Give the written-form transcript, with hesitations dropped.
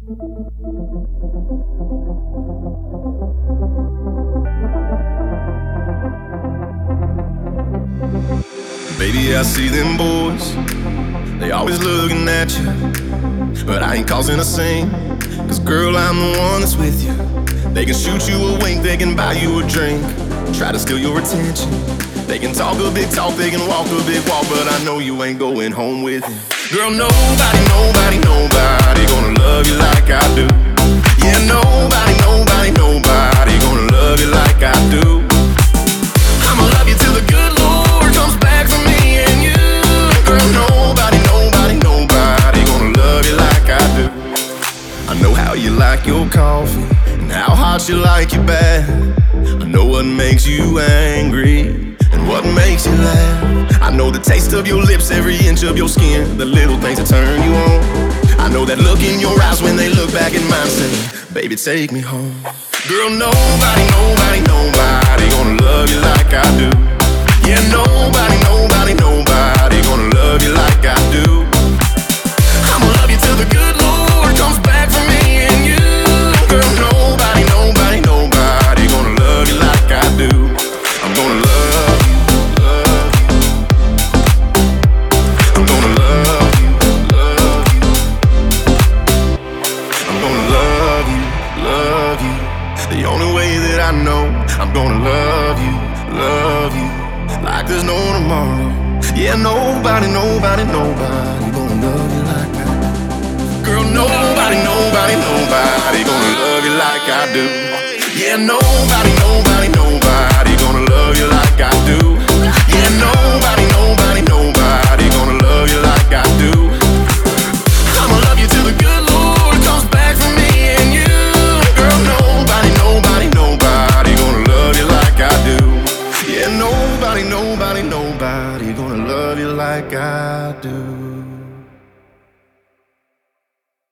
Baby, I see them boys, they always looking at you, but I ain't causing a scene, cause girl, I'm the one that's with you. They can shoot you a wink, they can buy you a drink, try to steal your attention. They can talk a big talk, they can walk a big walk, but I know you ain't going home with it. Girl, nobody gonna love you like I do. Yeah, nobody gonna love you like I do. I'ma love you till the good Lord comes back for me and you. Girl, nobody gonna love you like I do. I know how you like your coffee and how hot you like your bath. I know what makes you angry and what makes you laugh. I know the taste of your lips, every inch of your skin, the little things that turn you on. I know that look in your eyes when they look back at mine, saying, baby, take me home. Girl, nobody gonna love you like I do. Yeah, nobody gonna love you like I do. I'ma love you till the good Lord comes back for me and you. Girl, nobody gonna love you like I do. I'm gonna love you. I'm gonna love you. I'm gonna love you. The only way that I know, I'm gonna love you, like there's no tomorrow. Yeah, nobody gonna love you like I do. Girl, nobody gonna love you like I do. Yeah, nobody gonna love you like I do. Yeah, nobody gonna love you like I do. I'ma love you till the good Lord comes back for me and you. Girl, nobody gonna love you like I do. Yeah, nobody gonna love you like I do.